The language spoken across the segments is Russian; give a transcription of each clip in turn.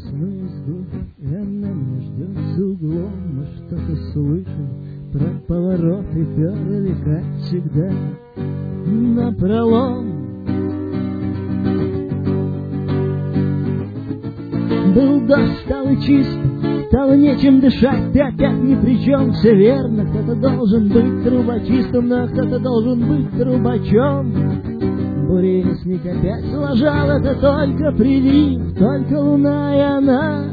весну из гор, и она меня ждет за углом. Мы что-то слышим про повороты перли, как всегда, напролом. Был дождь, стало чисто, стало нечем дышать, ты опять ни при чем, все верно. Кто-то должен быть трубочистом, но кто-то должен быть трубачом. Буревестник опять сложал, это только прилив, только луна, и она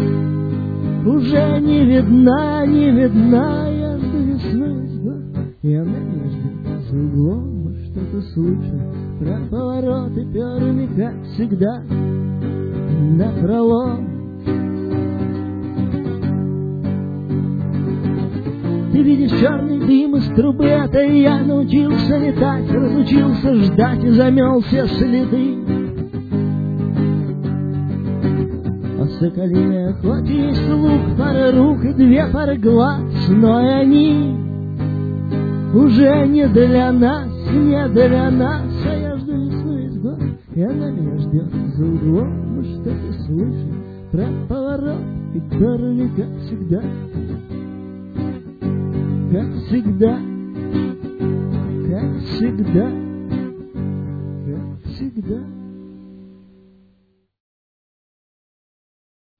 уже не видна, не видна. Я жду весну из гор, и она меня ждет за углом. Мы что-то слышим про повороты перли, как всегда, напролом. Ты видишь черный дым из трубы, это и я научился летать, разучился ждать и замел все следы. О соколиной охоте есть лук, пара рук и две пары глаз, но и они уже не для нас, не для нас. А я жду весну из гор, и она меня ждет за углом. Мы что-то слышим про поворот и перли, как всегда, как всегда, как всегда, как всегда.